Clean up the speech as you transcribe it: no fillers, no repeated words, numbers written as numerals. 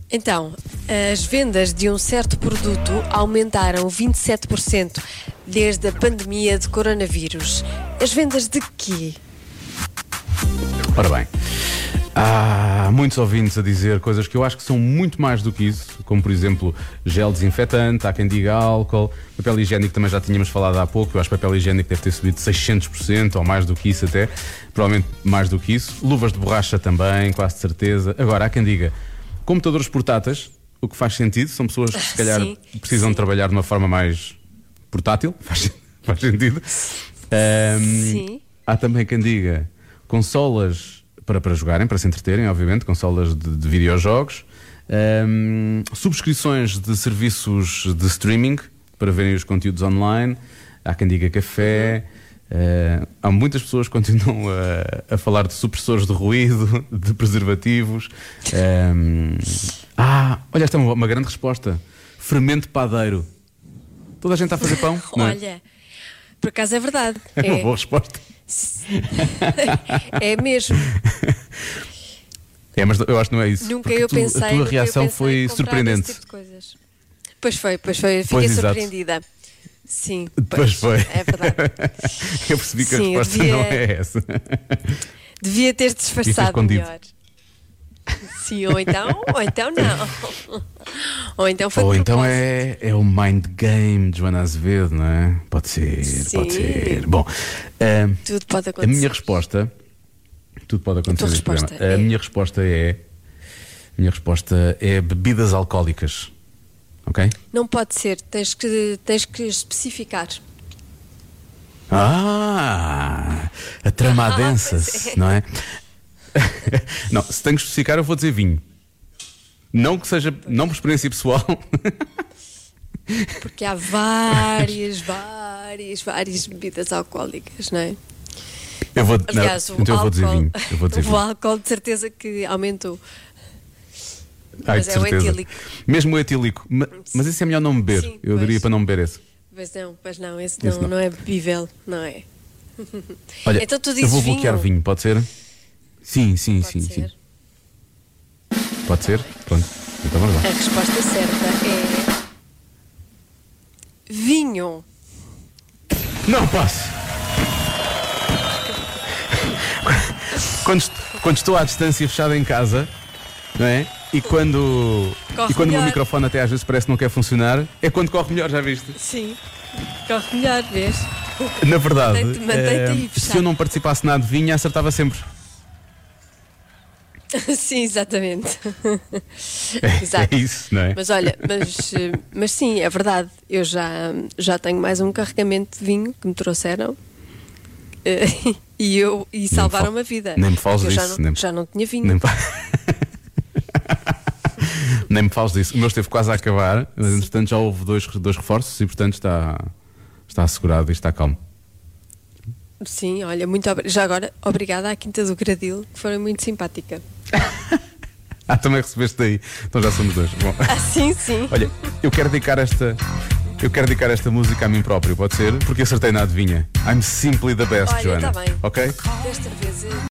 Então, as vendas de um certo produto aumentaram 27% desde a pandemia de coronavírus. As vendas de quê? Ora bem, há muitos ouvintes a dizer coisas que eu acho que são muito mais do que isso, como por exemplo gel desinfetante, há quem diga álcool, papel higiênico também já tínhamos falado há pouco, eu acho que papel higiênico deve ter subido 600% ou mais do que isso até, provavelmente mais do que isso, luvas de borracha também, quase de certeza. Agora, há quem diga computadores portáteis, o que faz sentido, são pessoas que se calhar precisam de trabalhar de uma forma mais portátil, faz sentido. Sim. Há também quem diga consolas para jogarem, para se entreterem, obviamente, consolas de videojogos, subscrições de serviços de streaming para verem os conteúdos online, há quem diga café. Há muitas pessoas que continuam a falar de supressores de ruído, de preservativos. Olha, esta é uma grande resposta. Fermento padeiro. Toda a gente está a fazer pão? Olha, por acaso é verdade. É uma boa resposta. É mesmo. Mas eu acho que não é isso. Nunca eu pensei. A tua reação foi surpreendente. Tipo de coisas. Pois foi. Fiquei surpreendida. Sim, pois foi. É verdade. Eu percebi que a resposta não é essa. Devia ter disfarçado melhor. Sim, ou então não. Ou então foi. Ou então é o mind game de Joana Azevedo, não é? Pode ser, sim. Pode ser. Bom, tudo pode acontecer. A minha resposta. Tudo pode acontecer neste programa. A minha resposta é bebidas alcoólicas. Ok? Não pode ser, tens que especificar. A trama adensa-se, não é? Não, se tenho que especificar, eu vou dizer vinho. Não que seja, não por experiência pessoal. Porque há várias bebidas alcoólicas, não é? Aliás, eu vou dizer vinho. O álcool de certeza que aumentou. Mas é o etílico. Mesmo o etílico. Mas esse é melhor não beber. Sim, eu diria para não beber esse. Pois não, esse não é bebível, não é? Olha, então tu dizes eu vou bloquear vinho, pode ser? Sim. Pode ser? Pronto. Então vamos lá. A resposta certa é vinho. Não posso. Quando estou à distância fechada em casa, não é? E quando o meu microfone até às vezes parece que não quer funcionar, é quando corre melhor, já viste? Sim, corre melhor, vês? Na verdade, se eu não participasse na adivinha, acertava sempre. Sim, exatamente. Exato. É isso, não é? Mas olha, mas sim, é verdade. Eu já tenho mais um carregamento de vinho que me trouxeram e salvaram-me a vida. Nem me fales disso. Já não tinha vinho. Nem me fales disso. O meu esteve quase a acabar, mas entretanto já houve dois reforços e portanto está assegurado e está calmo. Sim, olha, já agora, obrigada à Quinta do Gradil, que foi muito simpática. Também recebeste daí. Então já somos dois. Bom. Sim. Olha, eu quero dedicar esta música a mim próprio, pode ser? Porque acertei na adivinha. I'm simply the best, olha, Joana. Tá bem. Ok? Desta vez